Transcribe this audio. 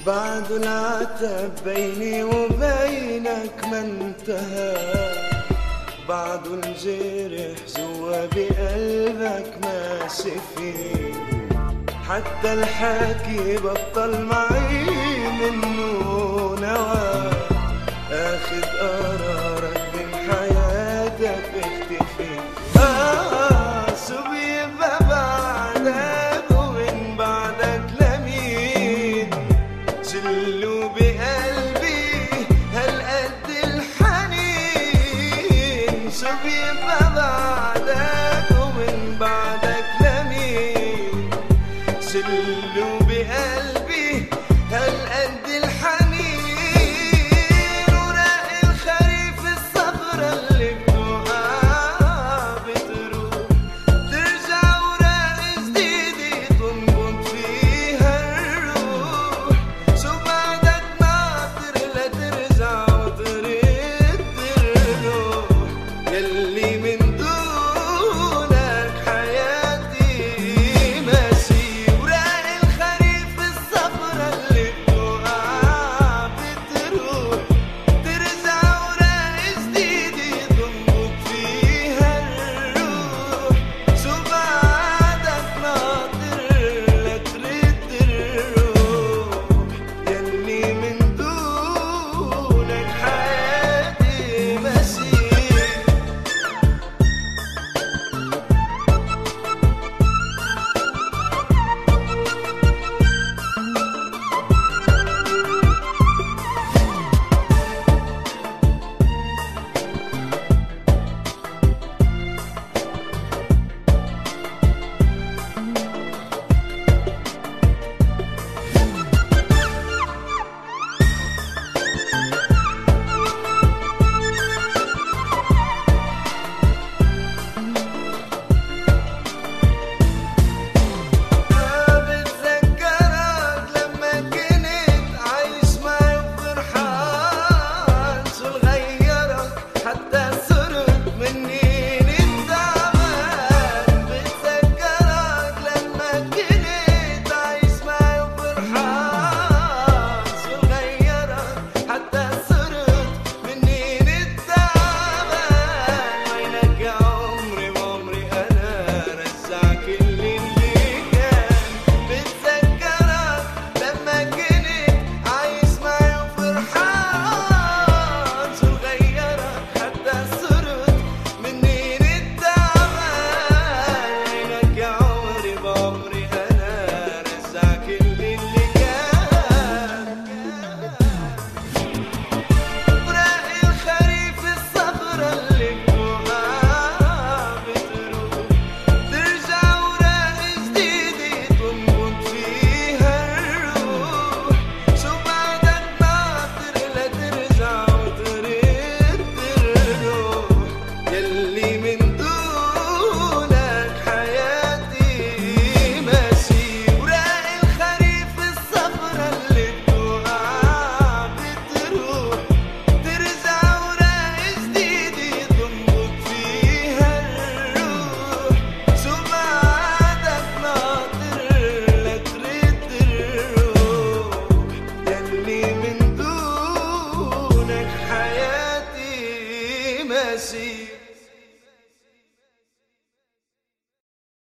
بعد العتب بيني وبينك ما انتهى، بعد الجرح جوا بقلبك ماشي فيه، حتى الحكي بطل معي منه نوى، اخذ قرارك من حياتك اختفي. شو بيبقى بعدك ومن بعدك لمين؟ شلو بقلبي هالقد الحنين، شو بيبقى بعدك ومن بعدك لمين؟ شلو بقلبي هالقد الحنين، وراقي الخريف الصبرة اللي بتوقع بتروح، ترجع وراقي جديدة تنبض فيها الروح، شو بعدك ناطر لترجع وترد الروح، يلي من دونك حياتي ماشي، وراقي الخريف الصبرة اللي بتوقع بتروح، ترجع وراقي جديدة تنبض فيها الروح، شو بعدك ناطر لترد الروح، يلي من دونك حياتي ماشي. بتذكرك لما كنت عايش معي وفرحان، شو غيرك حتى صرت مني نتعبان، بتذكرك لما كنت عايش معي وفرحان، شو غيرك حتى صرت مني نتعبان، وينك يا عمري بعمري أنا رجع كل اللي كان، بتذكرك لما كنت عايش معي وفرحان، شو غيرك حتى صرت مني نتعبان، وينك يا عمري بعمري أنا رجع كل اللي كان، وراقي الخريف الصبرة اللي بتوقع بتروح، ترجع وراقي جديدة تنبض فيها الروح، شو بعدك ناطر لترجع وترد الروح، يلي من دونك حياتي ماشي، وراقي الخريف الصبرة اللي بتوقع بتروح، ترجع وراقي جديدة تنبض فيها الروح، شو بعدك ناطر لترد الروح، يلي من دونك حياتي ماشي.